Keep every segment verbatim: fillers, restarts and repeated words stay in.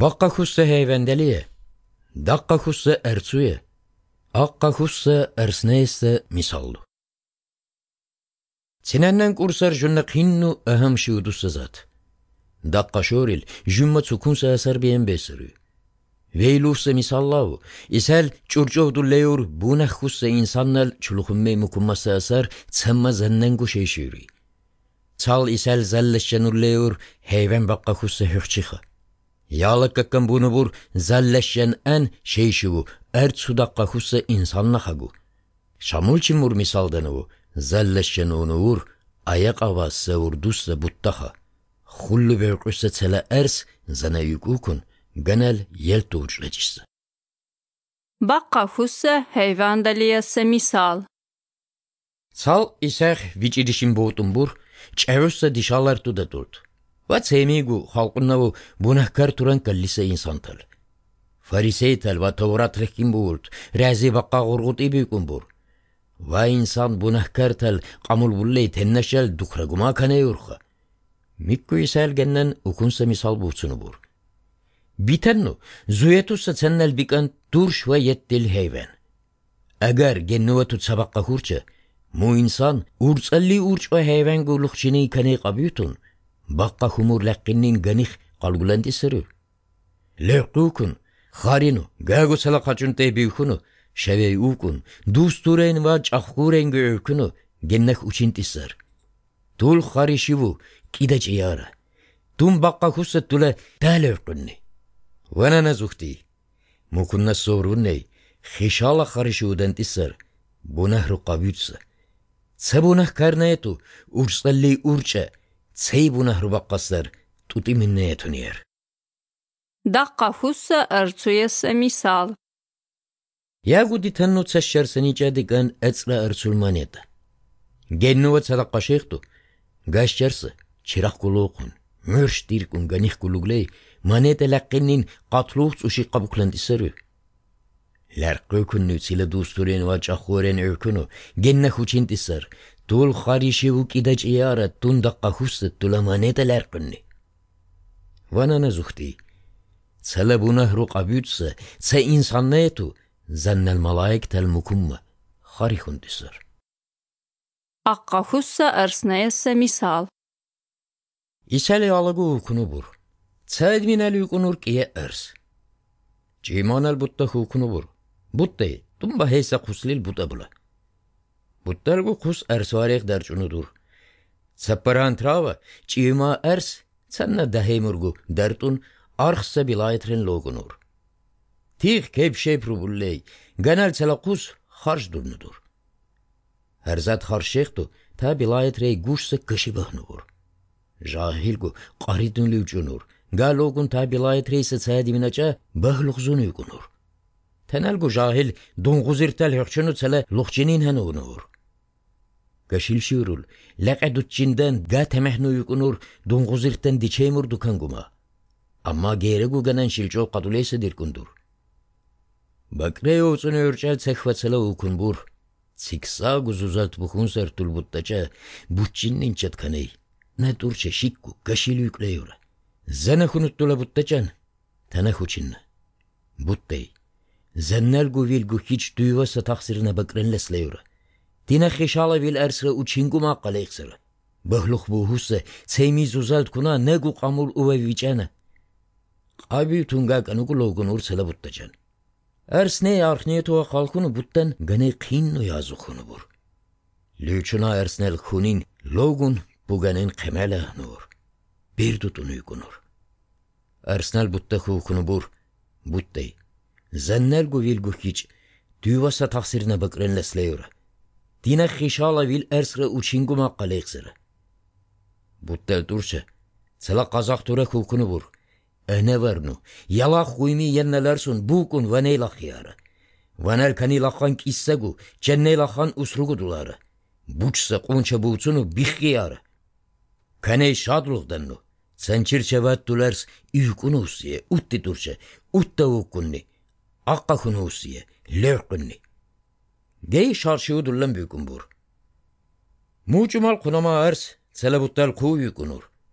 Baqqa xussa heyvendeliye, daqqa xussa ersuye, aqqa xussa ersneyse misallu. Senennen kursar jünne qinnu aham şiudu sazat. Daqqa şoril jümma tsukunsa asar biyen besirü. Veylufsa misallavu, isel çurcovdu leur bunah xussa insannal çuluhumme mukummasa asar tsamma zannengu şeyşiri. Çal isel zalleşenur leur heyven baqqa xussa hürçiha. Yalık kakkan bunu bur zalleşen en şeyşivu ertsu daqqa xussa insanla hagu. Şamulçin mur misaldanı u, zalleşen onu ur, ayak avassa urdussa buttaha. Xullu verqüssa tsela ers zana yukukun, ganel yel tuğuçlacısı. Baqqa xussa heyvandaliyası misal. Çal iseh viçidişin boğutun bur, çevüssa dişalar tuda durdu. Vat semigu halkınnavu bunahkar turan kallise insantal. Fariseytal va Tevrat rehkim buğurt, razi baqqa gurgut ibikun bur. Va insan bunahkar tal qamul bulley tenneşel dukraguma kane yurxa. Mikku isel genden ukunsa misal buğtsunu bur. Bitennu, zuyetussa sennel bikan durş ve yettil heyven. Agar gennuvetu sabaqqa hurça, mu insan urçalli urç ve heyven guluqçini kane qabiyutun, baqqa humur laqqinnin ganih qalgulandi sırır. Lequkun, kharinu, gagu sala qaçunte biyukunu, şevey ukun, dusturen va çahkuren göğükunu, gennek uçintisar. Tul kharişivu, kidaç iyara. Tum baqqa hussat tula talöqunni. Vana nazuhti. Mukunna sorunney, khişala kharişudan tisar, bunahru qabiyutsa. Sabunah karnayetu, ursalli urça, tsey bunahru baqqaslar, tuti minneyetun yer. Daqqa xussa ertsuyası misal. Yagu ditannu tsaşşar sanica digan etsla ersulmaneta. Gennuva tsadaqqa şeyhtu, gaşçarsı, çiraq kuluqun, mürş dirkun ganih kulugley, maneta laqqinnin qatluğts uşi qabuklandisarı. Larqökunnu tsila dusturen va çahuren ökunu, gennah uçintisar, tul kharişivu kidaç iyara tun daqqa xussa tula maneta larqinni. Vana nazuhti. Tsala bunahru qabiyutsa, tsa insannetu, zannel malaiktel mukumma, kharihundisar. Aqqa xussa ersneyası misal. İsel yalıgu ukunu bur. Tsa edminel ukunur kiye ers. Cimanel butta hukunu bur. Buttay, tumba heysa kuslil buta bula. Buttargu kus ersvarek derçunudur. Tsapparan trava, cima ers, tsanna dahemurgu dertun, arxsa bilayetren logunur. Tih kep şepru bulley, ganal tsala kus harç durnudur. Herzat harşektu, ta bilayetrey guşsa kışibahnugur. Jahilgu qaridun lücunur. Galogun ta bilayetreyse tsayadiminaca bahluqzunu yugunur. Tenelgu jahil dunguzirtel hörçunu tsala luqçinin hanugunur. Gaşil şiurul, laqadutçinden ga temehnu yugunur, dunguzirten diçeymur dukanguma. Amma geregu ganan şilço qaduleyse dirkundur. Bakrey olsun örçel tsakvatsala ukunbur. Siksa guzuzalt bukhun sertul buttaca, butçinnin çatkaney. Ne durça şikku, gaşil yükleyura. Zana hunuttula buttacan, tana huçinna. Buttay. Zannelgu vilgu hiç duyvasa taksirine bakrenlesleyura. Tina khişala vil ersra uçinguma qaleyksira. Bahluq buhussa, tseymiz uzalt kuna negu qamul uve vicana. Abi tungak anugu logun ursala buttacan. Ers ne arxnetu ve halkunu buttan gane qinnu yazukunu bur. Lüçuna ersnel hunin logun buganin qemela nur. Bir tutunu yukunur. Ersnel butta hukunu bur. Buttay. Zannel gu vilgu hiç düvasa taksirine bakrenlesleyura. Dina khişala vil ersra uçinguma qaleyksira. Buttal durça. Sala qazaq tura hukunu bur. Ene varnu, yalaq huymi yennelersun bukun vaneyla khiyara. Vanel kanilaqan kissagu, cenneylaxan usrugu dulara. Buçsa qunça buğtsunu bixiyara. Kaney şadluqdannu, sançir çevat dulars üykunu usiye, utti durça, utta ukunni, aqqa hunu usiye, lörqunni. Gey şarşığı dullan büyükun bur. Muçumal kunama ers, selabuttal kuğu yukunur.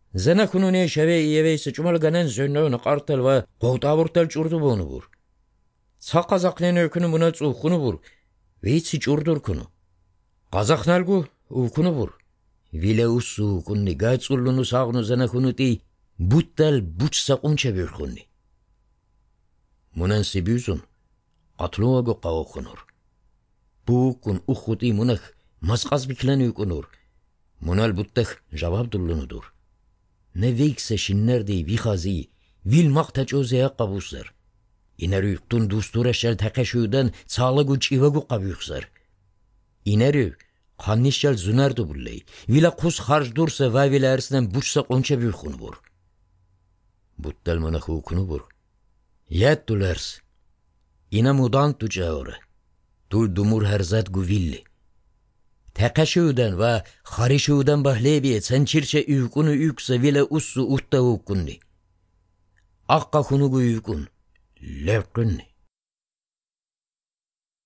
Zena kunune şeve iyeveyse çumal ganen zönne qartal va qoğtavurtal çurdu bunu bur. Ça qazaqlen ökünü buna çuqunu bur. Veysi çurdur kunu. Qazaqnalgu ukunu bur. Vile usu kunni gaytsullunu sağnu zena kunuti buttal butsa qunça bir kunni. Munan sibüzun qatluagu qawqunur. Bu kun uxuti munak masqaz biklen ukunur. Munal buttak cevap dullunudur. Ne vekse şinnerdi vixazi vil maqtaç ozaya qabuslar. İneri tun dustura şel taqaşudan sağlagu çivagu qabuyxsar. İneri qannişel zunardu bullay. Vila qus harj dursa va vila ersinden buçsa qonça büyxunu bur. Buttal munak ukunu bur. Yat dulers. İna mudan tucaora. Tul dumur herzat guvilli. Taqaşudan va xarişudan bahlebi sançirçe uykunu uyksa vile ussu utta ukunni. Aqqa kunugu uykun. Levqunni.